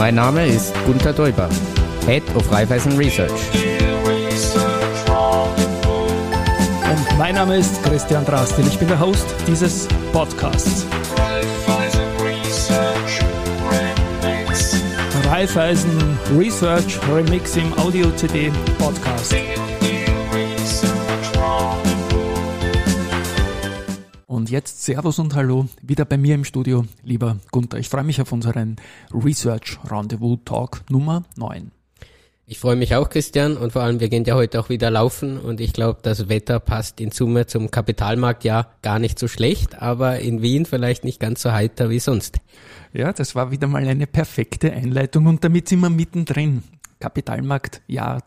Mein Name ist Gunther Däuber, Head of Raiffeisen Research. Und mein Name ist Christian Drastil. Ich bin der Host dieses Podcasts. Raiffeisen Research Remix im Audio-CD Podcast. Und jetzt Servus und Hallo, wieder bei mir im Studio, lieber Gunther. Ich freue mich auf unseren Research Rendezvous Talk Nummer 9. Ich freue mich auch, Christian, und vor allem, wir gehen ja heute auch wieder laufen und ich glaube, das Wetter passt in Summe zum Kapitalmarkt ja gar nicht so schlecht, aber in Wien vielleicht nicht ganz so heiter wie sonst. Ja, das war wieder mal eine perfekte Einleitung und damit sind wir mittendrin. Kapitalmarkt Jahr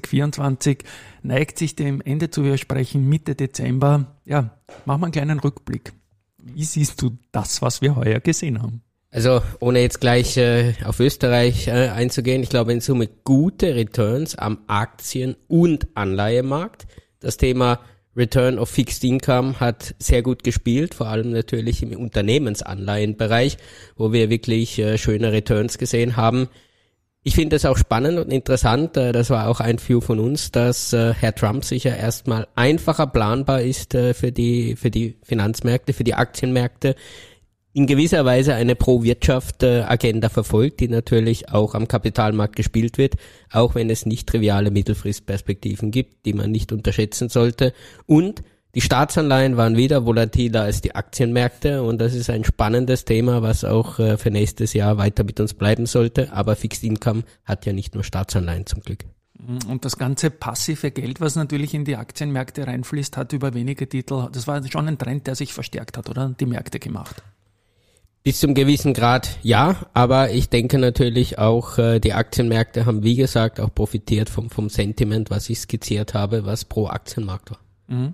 2024 neigt sich dem Ende zu widersprechen, Mitte Dezember. Ja, machen wir einen kleinen Rückblick. Wie siehst du das, was wir heuer gesehen haben? Also ohne jetzt gleich auf Österreich einzugehen, ich glaube in Summe gute Returns am Aktien- und Anleihemarkt. Das Thema Return of Fixed Income hat sehr gut gespielt, vor allem natürlich im Unternehmensanleihenbereich, wo wir wirklich schöne Returns gesehen haben. Ich finde es auch spannend und interessant, das war auch ein View von uns, dass Herr Trump sicher erstmal einfacher planbar ist für die Finanzmärkte, für die Aktienmärkte, in gewisser Weise eine Pro-Wirtschaft-Agenda verfolgt, die natürlich auch am Kapitalmarkt gespielt wird, auch wenn es nicht triviale Mittelfristperspektiven gibt, die man nicht unterschätzen sollte. Und die Staatsanleihen waren wieder volatiler als die Aktienmärkte und das ist ein spannendes Thema, was auch für nächstes Jahr weiter mit uns bleiben sollte. Aber Fixed Income hat ja nicht nur Staatsanleihen zum Glück. Und das ganze passive Geld, was natürlich in die Aktienmärkte reinfließt, hat über wenige Titel, das war schon ein Trend, der sich verstärkt hat, oder? Die Märkte gemacht. Bis zum gewissen Grad ja, aber ich denke natürlich auch, die Aktienmärkte haben wie gesagt auch profitiert vom Sentiment, was ich skizziert habe, was pro Aktienmarkt war. Mhm.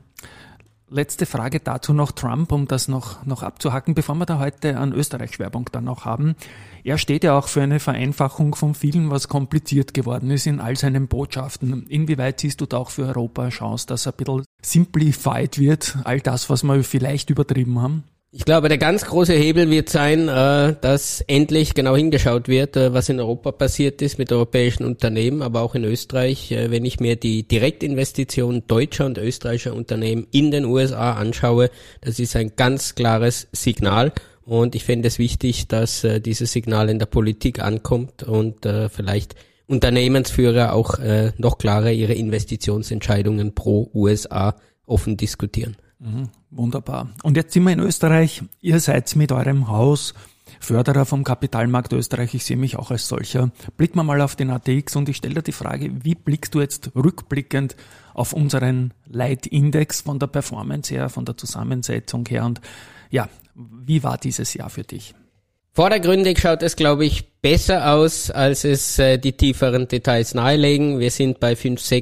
Letzte Frage dazu noch Trump, um das noch abzuhacken, bevor wir da heute an Österreich-Schwerpunkt dann noch haben. Er steht ja auch für eine Vereinfachung von vielen, was kompliziert geworden ist in all seinen Botschaften. Inwieweit siehst du da auch für Europa eine Chance, dass ein bisschen simplified wird, all das, was wir vielleicht übertrieben haben? Ich glaube, der ganz große Hebel wird sein, dass endlich genau hingeschaut wird, was in Europa passiert ist mit europäischen Unternehmen, aber auch in Österreich. Wenn ich mir die Direktinvestition deutscher und österreichischer Unternehmen in den USA anschaue, das ist ein ganz klares Signal. Und ich finde es wichtig, dass dieses Signal in der Politik ankommt und vielleicht Unternehmensführer auch noch klarer ihre Investitionsentscheidungen pro USA offen diskutieren. Wunderbar. Und jetzt sind wir in Österreich. Ihr seid mit eurem Haus Förderer vom Kapitalmarkt Österreich. Ich sehe mich auch als solcher. Blicken wir mal auf den ATX und ich stelle dir die Frage, wie blickst du jetzt rückblickend auf unseren Leitindex von der Performance her, von der Zusammensetzung her und ja, wie war dieses Jahr für dich? Vordergründig schaut es, glaube ich, besser aus, als es die tieferen Details nahelegen. Wir sind bei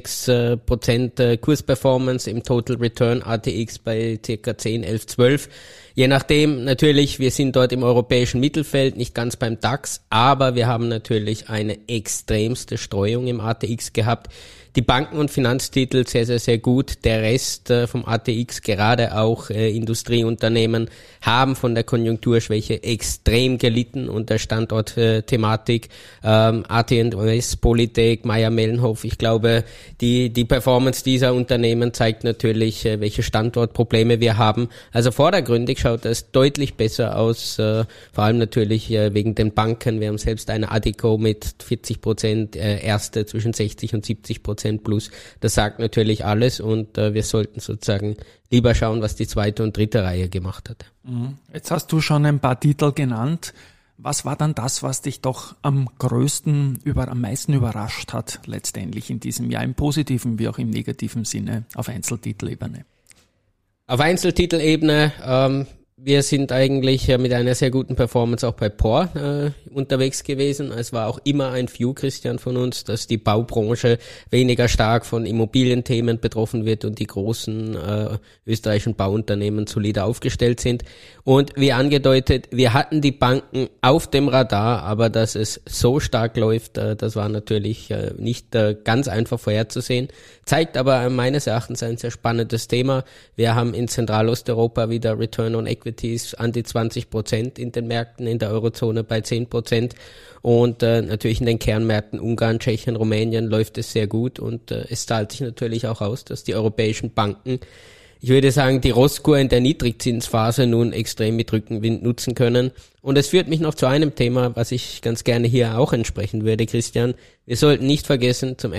5-6% Kursperformance im Total Return ATX bei ca. 10, 11, 12. Je nachdem, natürlich, wir sind dort im europäischen Mittelfeld, nicht ganz beim DAX, aber wir haben natürlich eine extremste Streuung im ATX gehabt. Die Banken- und Finanztitel sehr, sehr, sehr gut. Der Rest vom ATX, gerade auch Industrieunternehmen, haben von der Konjunkturschwäche extrem gelitten und der Standortthematik, AT&S, Polytech, Mayr-Melnhof. Ich glaube, die Performance dieser Unternehmen zeigt natürlich, welche Standortprobleme wir haben. Also vordergründig schaut es deutlich besser aus, vor allem natürlich wegen den Banken. Wir haben selbst eine Addiko mit 40%, Erste zwischen 60 und 70% plus. Das sagt natürlich alles und wir sollten sozusagen lieber schauen, was die zweite und dritte Reihe gemacht hat. Jetzt hast du schon ein paar Titel genannt. Was war dann das, was dich doch am meisten überrascht hat letztendlich in diesem Jahr, im positiven wie auch im negativen Sinne auf Einzeltitelebene? Auf Einzeltitelebene, wir sind eigentlich mit einer sehr guten Performance auch bei POR unterwegs gewesen. Es war auch immer ein View, Christian, von uns, dass die Baubranche weniger stark von Immobilienthemen betroffen wird und die großen österreichischen Bauunternehmen solider aufgestellt sind. Und wie angedeutet, wir hatten die Banken auf dem Radar, aber dass es so stark läuft, das war natürlich nicht ganz einfach vorherzusehen. Zeigt aber meines Erachtens ein sehr spannendes Thema. Wir haben in Zentralosteuropa wieder Return on Equity Equities an die 20% in den Märkten, in der Eurozone bei 10%. Und natürlich in den Kernmärkten Ungarn, Tschechien, Rumänien läuft es sehr gut. Und es zahlt sich natürlich auch aus, dass die europäischen Banken, ich würde sagen, die Rosskur in der Niedrigzinsphase nun extrem mit Rückenwind nutzen können. Und es führt mich noch zu einem Thema, was ich ganz gerne hier auch ansprechen würde, Christian. Wir sollten nicht vergessen, zum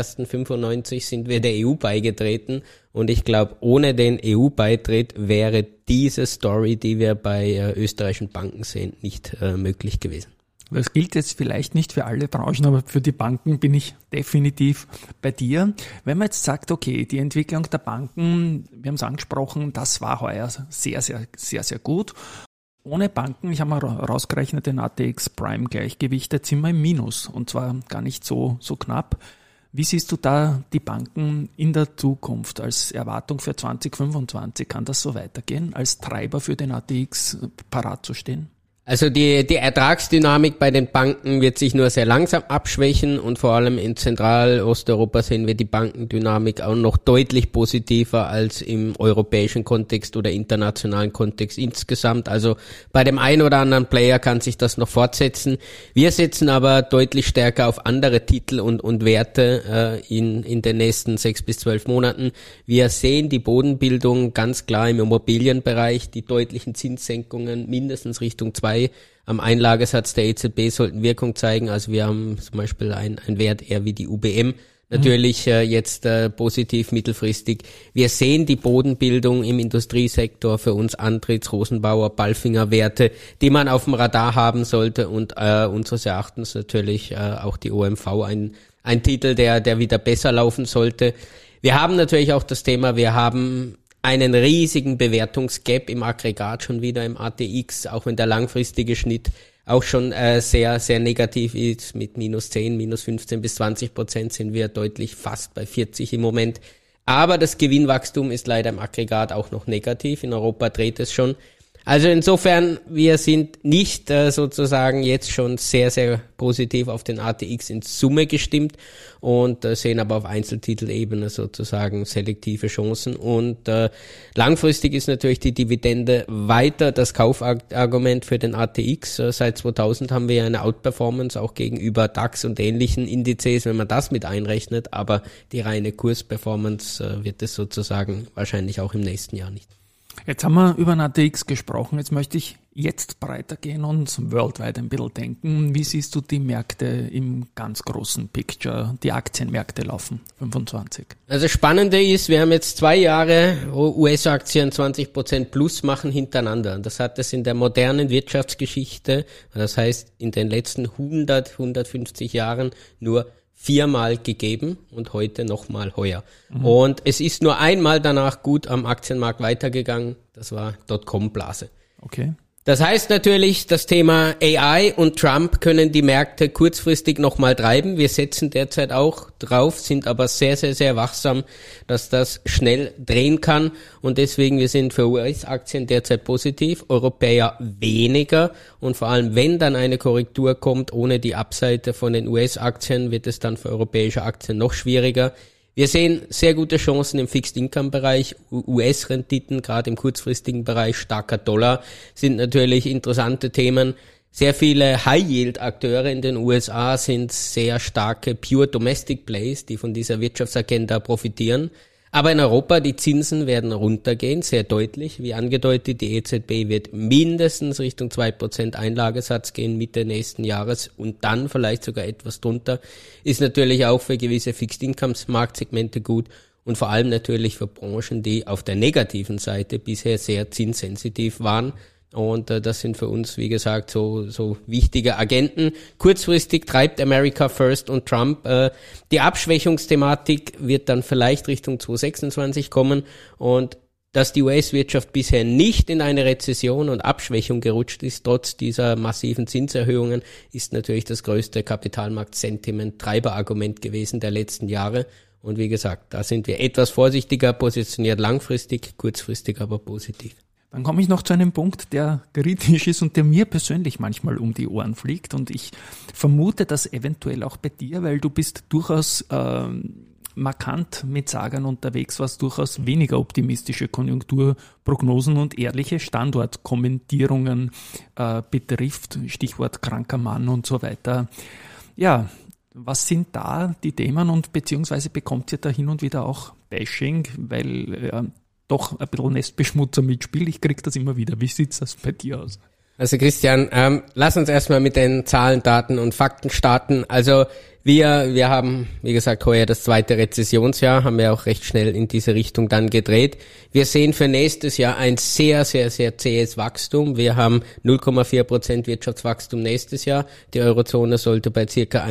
01.01.95 sind wir der EU beigetreten. Und ich glaube, ohne den EU-Beitritt wäre diese Story, die wir bei österreichischen Banken sehen, nicht möglich gewesen. Das gilt jetzt vielleicht nicht für alle Branchen, aber für die Banken bin ich definitiv bei dir. Wenn man jetzt sagt, okay, die Entwicklung der Banken, wir haben es angesprochen, das war heuer sehr, sehr, sehr, sehr gut. Ohne Banken, ich habe mal rausgerechnet, den ATX Prime Gleichgewicht, sind wir im Minus und zwar gar nicht so knapp. Wie siehst du da die Banken in der Zukunft als Erwartung für 2025? Kann das so weitergehen, als Treiber für den ATX parat zu stehen? Also die Ertragsdynamik bei den Banken wird sich nur sehr langsam abschwächen und vor allem in Zentral-Osteuropa sehen wir die Bankendynamik auch noch deutlich positiver als im europäischen Kontext oder internationalen Kontext insgesamt. Also bei dem einen oder anderen Player kann sich das noch fortsetzen. Wir setzen aber deutlich stärker auf andere Titel und Werte in den nächsten 6 bis 12 Monaten. Wir sehen die Bodenbildung ganz klar im Immobilienbereich, die deutlichen Zinssenkungen mindestens Richtung 2 am Einlagesatz der EZB sollten Wirkung zeigen. Also wir haben zum Beispiel ein Wert eher wie die UBM. Natürlich jetzt positiv mittelfristig. Wir sehen die Bodenbildung im Industriesektor für uns Andritz, Rosenbauer, Palfinger Werte, die man auf dem Radar haben sollte und unseres Erachtens natürlich auch die OMV ein Titel, der wieder besser laufen sollte. Wir haben natürlich auch das Thema, wir haben einen riesigen Bewertungsgap im Aggregat schon wieder im ATX, auch wenn der langfristige Schnitt auch schon sehr, sehr negativ ist. Mit -10, -15 bis 20% sind wir deutlich fast bei 40 im Moment. Aber das Gewinnwachstum ist leider im Aggregat auch noch negativ. In Europa dreht es schon. Also insofern, wir sind nicht sozusagen jetzt schon sehr, sehr positiv auf den ATX in Summe gestimmt und sehen aber auf Einzeltitelebene sozusagen selektive Chancen. Und langfristig ist natürlich die Dividende weiter das Kaufargument für den ATX. Seit 2000 haben wir ja eine Outperformance auch gegenüber DAX und ähnlichen Indizes, wenn man das mit einrechnet. Aber die reine Kursperformance wird es sozusagen wahrscheinlich auch im nächsten Jahr nicht. Jetzt haben wir über den ATX gesprochen. Jetzt möchte ich breiter gehen und worldwide ein bisschen denken. Wie siehst du die Märkte im ganz großen Picture, die Aktienmärkte laufen, 25? Also Spannende ist, wir haben jetzt 2 Jahre, wo US-Aktien 20% plus machen hintereinander. Das hat es in der modernen Wirtschaftsgeschichte, das heißt in den letzten 150 Jahren nur 4-mal gegeben und heute nochmal heuer. Und es ist nur einmal danach gut am Aktienmarkt weitergegangen, das war Dotcom-Blase. Okay. Das heißt natürlich, das Thema AI und Trump können die Märkte kurzfristig nochmal treiben. Wir setzen derzeit auch drauf, sind aber sehr, sehr, sehr wachsam, dass das schnell drehen kann. Und deswegen, wir sind für US-Aktien derzeit positiv, Europäer weniger. Und vor allem, wenn dann eine Korrektur kommt, ohne die Upside von den US-Aktien, wird es dann für europäische Aktien noch schwieriger. Wir sehen sehr gute Chancen im Fixed-Income-Bereich, US-Renditen, gerade im kurzfristigen Bereich, starker Dollar, sind natürlich interessante Themen. Sehr viele High-Yield-Akteure in den USA sind sehr starke Pure Domestic Plays, die von dieser Wirtschaftsagenda profitieren. Aber in Europa, die Zinsen werden runtergehen, sehr deutlich. Wie angedeutet, die EZB wird mindestens Richtung 2% Einlagesatz gehen Mitte nächsten Jahres und dann vielleicht sogar etwas drunter. Ist natürlich auch für gewisse Fixed-Incomes-Marktsegmente gut und vor allem natürlich für Branchen, die auf der negativen Seite bisher sehr zinssensitiv waren. Und das sind für uns, wie gesagt, so wichtige Agenten. Kurzfristig treibt America First und Trump. Die Abschwächungsthematik wird dann vielleicht Richtung 2026 kommen. Und dass die US-Wirtschaft bisher nicht in eine Rezession und Abschwächung gerutscht ist, trotz dieser massiven Zinserhöhungen, ist natürlich das größte Kapitalmarkt-Sentiment-Treiberargument gewesen der letzten Jahre. Und wie gesagt, da sind wir etwas vorsichtiger positioniert langfristig, kurzfristig aber positiv. Dann komme ich noch zu einem Punkt, der kritisch ist und der mir persönlich manchmal um die Ohren fliegt. Und ich vermute das eventuell auch bei dir, weil du bist durchaus markant mit Sagern unterwegs, was durchaus weniger optimistische Konjunkturprognosen und ehrliche Standortkommentierungen betrifft, Stichwort kranker Mann und so weiter. Ja, was sind da die Themen und beziehungsweise bekommt ihr da hin und wieder auch Bashing, weil doch ein bisschen Nestbeschmutzer mitspielt? Ich kriege das immer wieder. Wie sieht das bei dir aus? Also Christian, lass uns erstmal mit den Zahlen, Daten und Fakten starten. Also wir haben, wie gesagt, heuer das zweite Rezessionsjahr, haben wir auch recht schnell in diese Richtung dann gedreht. Wir sehen für nächstes Jahr ein sehr, sehr, sehr zähes Wachstum. Wir haben 0,4% Wirtschaftswachstum nächstes Jahr. Die Eurozone sollte bei circa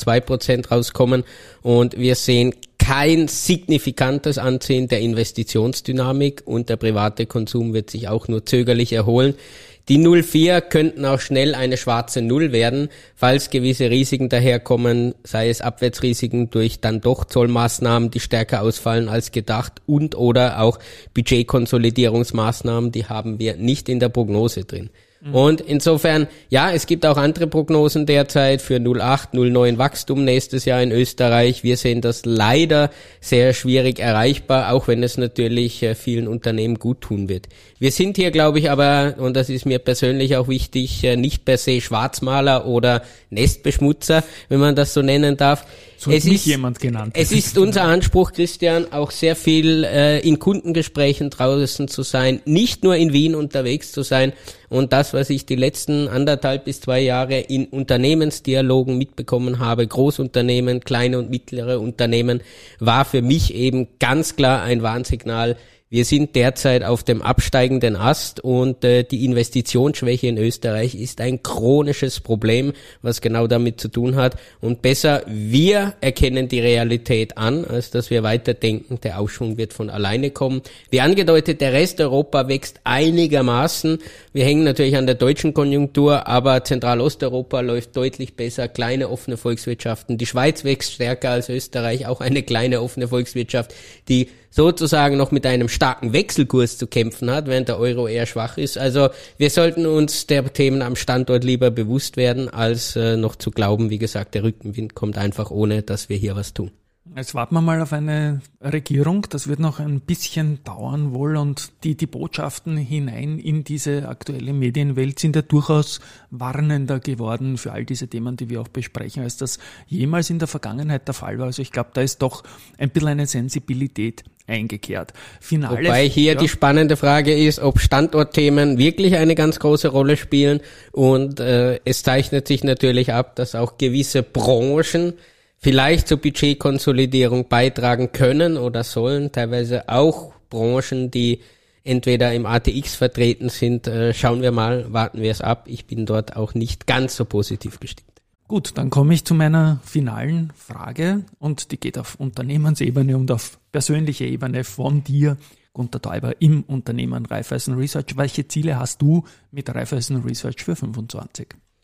1,2% rauskommen. Und wir sehen kein signifikantes Anziehen der Investitionsdynamik und der private Konsum wird sich auch nur zögerlich erholen. Die 0,4 könnten auch schnell eine schwarze Null werden, falls gewisse Risiken daherkommen, sei es Abwärtsrisiken durch dann doch Zollmaßnahmen, die stärker ausfallen als gedacht und oder auch Budgetkonsolidierungsmaßnahmen, die haben wir nicht in der Prognose drin. Und insofern, ja, es gibt auch andere Prognosen derzeit für 0,8, 0,9 Wachstum nächstes Jahr in Österreich. Wir sehen das leider sehr schwierig erreichbar, auch wenn es natürlich vielen Unternehmen gut tun wird. Wir sind hier, glaube ich, aber, und das ist mir persönlich auch wichtig, nicht per se Schwarzmaler oder Nestbeschmutzer, wenn man das so nennen darf. So hat mich jemand genannt. Es ist unser Anspruch, Christian, auch sehr viel in Kundengesprächen draußen zu sein, nicht nur in Wien unterwegs zu sein. Und das, was ich die letzten 1,5 bis 2 Jahre in Unternehmensdialogen mitbekommen habe, Großunternehmen, kleine und mittlere Unternehmen, war für mich eben ganz klar ein Warnsignal. Wir sind derzeit auf dem absteigenden Ast und die Investitionsschwäche in Österreich ist ein chronisches Problem, was genau damit zu tun hat. Und besser, wir erkennen die Realität an, als dass wir weiter denken, der Aufschwung wird von alleine kommen. Wie angedeutet, der Rest Europa wächst einigermaßen. Wir hängen natürlich an der deutschen Konjunktur, aber Zentralosteuropa läuft deutlich besser, kleine offene Volkswirtschaften. Die Schweiz wächst stärker als Österreich, auch eine kleine offene Volkswirtschaft, die sozusagen noch mit einem starken Wechselkurs zu kämpfen hat, während der Euro eher schwach ist. Also wir sollten uns der Themen am Standort lieber bewusst werden, als noch zu glauben, wie gesagt, der Rückenwind kommt einfach ohne, dass wir hier was tun. Jetzt warten wir mal auf eine Regierung, das wird noch ein bisschen dauern wohl und die Botschaften hinein in diese aktuelle Medienwelt sind ja durchaus warnender geworden für all diese Themen, die wir auch besprechen, als das jemals in der Vergangenheit der Fall war. Also ich glaube, da ist doch ein bisschen eine Sensibilität eingekehrt. Wobei hier die spannende Frage ist, ob Standortthemen wirklich eine ganz große Rolle spielen und es zeichnet sich natürlich ab, dass auch gewisse Branchen vielleicht zur Budgetkonsolidierung beitragen können oder sollen, teilweise auch Branchen, die entweder im ATX vertreten sind. Schauen wir mal, warten wir es ab. Ich bin dort auch nicht ganz so positiv gestimmt. Gut, dann komme ich zu meiner finalen Frage und die geht auf Unternehmensebene und auf persönlicher Ebene von dir, Gunter Täuber, im Unternehmen Raiffeisen Research. Welche Ziele hast du mit Raiffeisen Research für 25?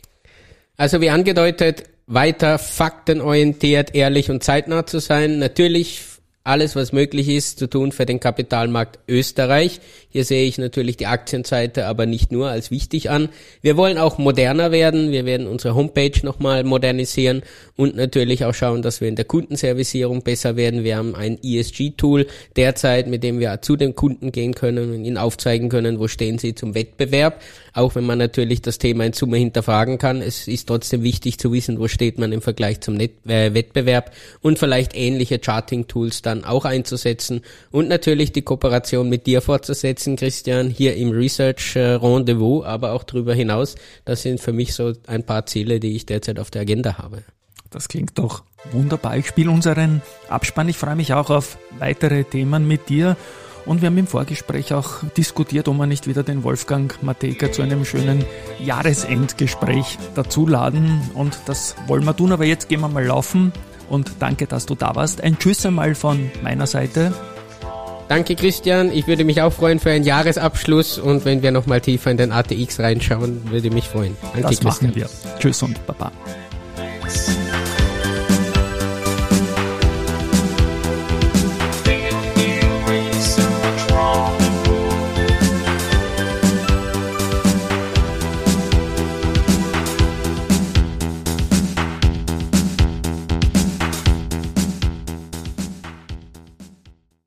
Also wie angedeutet, weiter faktenorientiert, ehrlich und zeitnah zu sein. Natürlich alles, was möglich ist, zu tun für den Kapitalmarkt Österreich. Hier sehe ich natürlich die Aktienseite, aber nicht nur als wichtig an. Wir wollen auch moderner werden. Wir werden unsere Homepage nochmal modernisieren und natürlich auch schauen, dass wir in der Kundenservicierung besser werden. Wir haben ein ESG-Tool derzeit, mit dem wir zu den Kunden gehen können und ihnen aufzeigen können, wo stehen sie zum Wettbewerb. Auch wenn man natürlich das Thema in Summe hinterfragen kann. Es ist trotzdem wichtig zu wissen, wo steht man im Vergleich zum Wettbewerb und vielleicht ähnliche Charting-Tools dann auch einzusetzen und natürlich die Kooperation mit dir fortzusetzen, Christian, hier im Research Rendezvous, aber auch darüber hinaus. Das sind für mich so ein paar Ziele, die ich derzeit auf der Agenda habe. Das klingt doch wunderbar. Ich spiele unseren Abspann. Ich freue mich auch auf weitere Themen mit dir. Und wir haben im Vorgespräch auch diskutiert, ob wir nicht wieder den Wolfgang Matejka zu einem schönen Jahresendgespräch dazuladen. Und das wollen wir tun, aber jetzt gehen wir mal laufen. Und danke, dass du da warst. Ein Tschüss einmal von meiner Seite. Danke, Christian. Ich würde mich auch freuen für einen Jahresabschluss. Und wenn wir nochmal tiefer in den ATX reinschauen, würde mich freuen. Danke, das Christian. machen wir. Tschüss und Baba.